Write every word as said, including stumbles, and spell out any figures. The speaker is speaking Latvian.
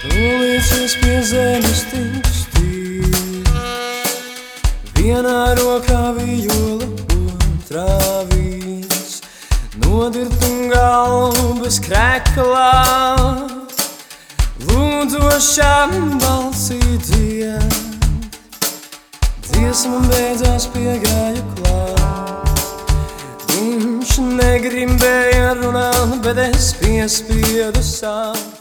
Tūlīties pie zemes tikstīs, vienā rokā vijola, otrā vīns, nodirtu galvu bez kreklā, lūdzošām balsī dzied. Dziesma beidzās piegāja klāt, viņš negribēja runāt, bet es piespiedu sākt.